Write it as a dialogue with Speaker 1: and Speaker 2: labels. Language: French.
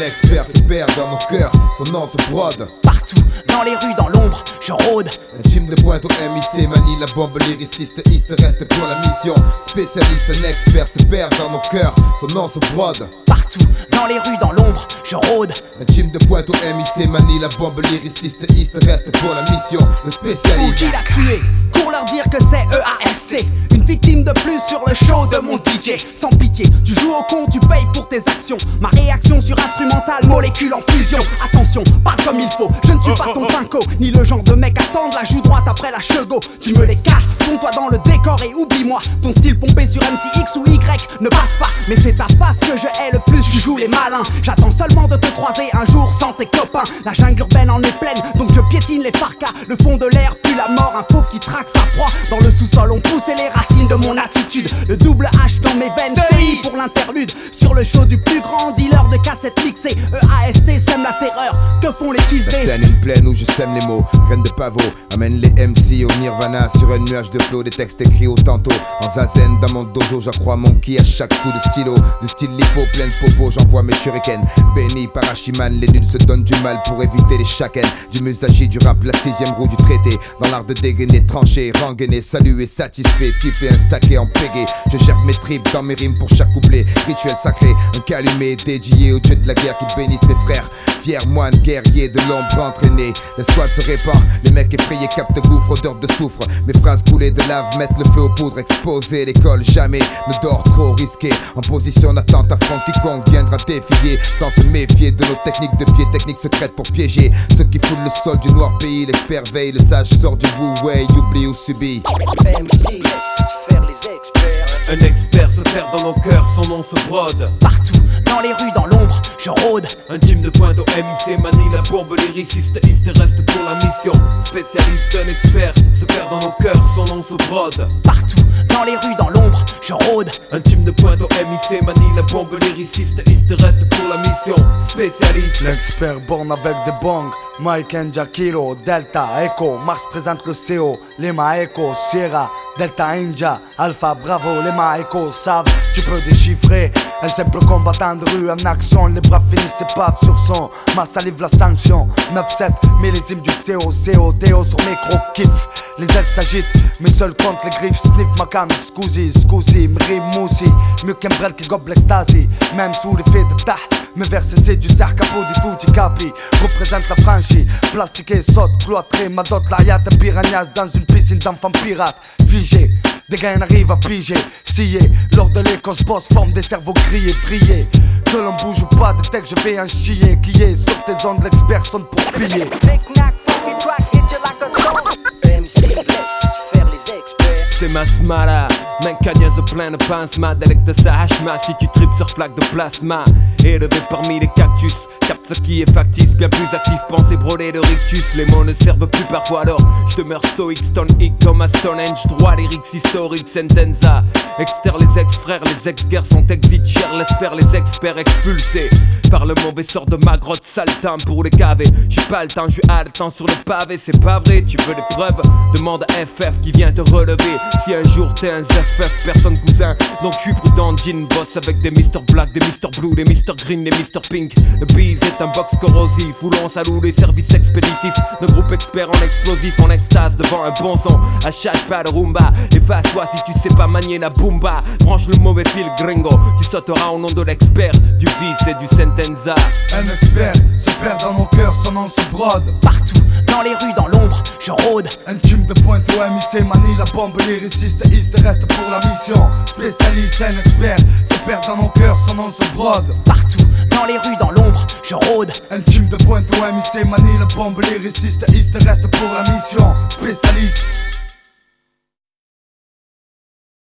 Speaker 1: expert se perd dans nos cœurs, son nom se brode.
Speaker 2: Partout, dans les rues, dans l'ombre, je rôde.
Speaker 1: Un team de pointe au MIC manie la bombe lyriciste, East reste pour la mission. Spécialiste, un expert se perd dans nos cœurs, son nom se brode.
Speaker 2: Partout, dans les rues, dans l'ombre, je rôde.
Speaker 1: Un team de pointe au MIC manie la bombe lyriciste, East reste pour la mission. Le spécialiste.
Speaker 2: Qui l'a tué, pour leur dire que c'est EAST. Une victime de plus sur le show de mon DJ. Sans pitié, tu joues au con, tu payes pour tes actions. Ma réaction sur instrumental, molécule en fusion. Attention, parle comme il faut, je ne suis pas ton pinko, ni le genre de mec à tendre la joue droite après la chego. Tu me les casses, fonds-toi dans le décor et oublie-moi. Ton style pompé sur MCX ou Y ne passe pas. Mais c'est ta face que je hais le plus, tu joues les malins. J'attends seulement de te croiser un jour sans tes copains. La jungle urbaine en est pleine, donc je piétine les farcas. Le fond de l'air pue la mort, un fauve qui traque sa proie. Dans le sous-sol on poussait les racines de mon attitude. Le double H dans mes veines, stay pour l'interlude. Sur le show du plus grand dealer de cassettes mixées, EAST sème la terreur, que font les kiss
Speaker 1: La
Speaker 2: des...
Speaker 1: scène une plaine où je sème les mots, graines de pavot. Amène les MC au nirvana sur un nuage de flow. Des textes écrits au tantôt, en zazen dans mon dojo. J'accrois mon ki à chaque coup de stylo. Du style lipo, plein de popo, j'envoie mes shurikens. Béni par Hachiman, les nuls se donnent du mal pour éviter les chakens. Du musashi, du rap, la 6ème roue du traité. Dans l'art de dégainer, trancher, rengainer, saluer, satisfait, siffler un saké en pégé. Je gerbe mes tripes dans mes rimes pour chaque couplet. Rituel sacré, un calumet dédié au dieu de la guerre qui bénisse mes frères. Fiers moines guerriers de l'ombre entraînés. L'escouade se répand, les mecs effrayés captent gouffre, odeur de soufre. Mes phrases coulées de lave mettent le feu aux poudres exposées. L'école jamais ne dort trop risqué. En position d'attente affronte quiconque viendra défier. Sans se méfier de nos techniques de pied, techniques secrètes pour piéger ceux qui foulent le sol du noir pays. L'expert veille, le sage sort du wu-way, oublie ou subit.
Speaker 3: MC laisse faire les experts.
Speaker 4: Un expert se perd dans nos cœurs, son nom se brode.
Speaker 2: Partout, dans les rues, dans l'ombre, je rôde.
Speaker 4: Un team de pointe au MIC manie la bombe lyriciste, East reste pour la mission. Spécialiste, un expert se perd dans nos cœurs, son nom se brode.
Speaker 2: Partout, dans les rues, dans l'ombre, je rôde.
Speaker 4: Un team de pointe au MIC manie la bombe lyriciste, East reste pour la mission. Spécialiste,
Speaker 5: l'expert born avec des bongs. Mike India Kilo, Delta, Echo, Mars présente le CO, Lima Echo, Sierra, Delta India, Alpha Bravo, Lima Echo, savent, tu peux déchiffrer. Un simple combattant de rue en action, les bras finissent et paf sur son, ma salive la sanction. 9-7, millésime du CO, Théo sur micro kiff. Les ailes s'agitent, mais seuls comptent les griffes, sniff ma cam, scousi, m'rime moussi, mieux qu'un brel qui gobe l'extasie, même sous l'effet de tah. Mes versets c'est du cerf capot du tutti capi. Représente la franchise, plastiqué, saute, cloîtré. Ma dot, l'ariat, un piranhas dans une piscine d'enfants pirates. Figé, des gars arrivent à piger, scier. Lors de l'Écosse boss forme des cerveaux grillés, vrillés. Que l'on bouge ou pas de texte, je vais en chier. Qui est sur tes ondes, l'expert sonne pour piller.
Speaker 3: Knick-knack, funky track, hit you like a song. MC laisse faire les experts.
Speaker 4: c'est Masmara. Mancagnaise plein de pansement, d'élect de sa hachma. Si tu tripes sur flaque de plasma, élevé parmi les cactus, capte ce qui est factice, bien plus actif, pensée brodée de rictus. Les mots ne servent plus parfois alors je demeure stoïque, Stone Hick, Thomas Stonehenge, droit lyrics historiques, sentenza. Externe les ex-frères, les ex-guerres sont exit cher, laisse faire les experts expulsés par le mauvais sort de ma grotte, sale temps pour les caver. J'ai pas le temps, je suis haletant sur le pavé, c'est pas vrai, tu veux des preuves? Demande à FF qui vient te relever. Si un jour t'es un ZFF, personne cousin, donc je suis prudent, jean boss avec des Mr Black, des Mr Blue, des Mr Green, des Mr Pink. Le bise est un box corrosif, où l'on salue les services expéditifs. Nos groupes experts en explosif, en extase devant un bon son. À chaque pas de rumba, efface-toi si tu sais pas manier la boomba. Branche le mauvais fil gringo, tu sauteras au nom de l'expert, du vice et du sentenza.
Speaker 5: Un expert se perd dans nos cœurs, son nom se brode.
Speaker 2: Partout, dans les rues, dans l'ombre, je rôde.
Speaker 5: Un team de pointe au MIC manie la bombe lyriciste, East reste pour la mission. Spécialiste, un expert se perd dans nos cœurs, son nom se brode.
Speaker 2: Partout, dans les rues, dans l'ombre, je rôde.
Speaker 5: Un team de pointe au MIC manie la bombe lyriciste, East reste pour la mission. Spécialiste.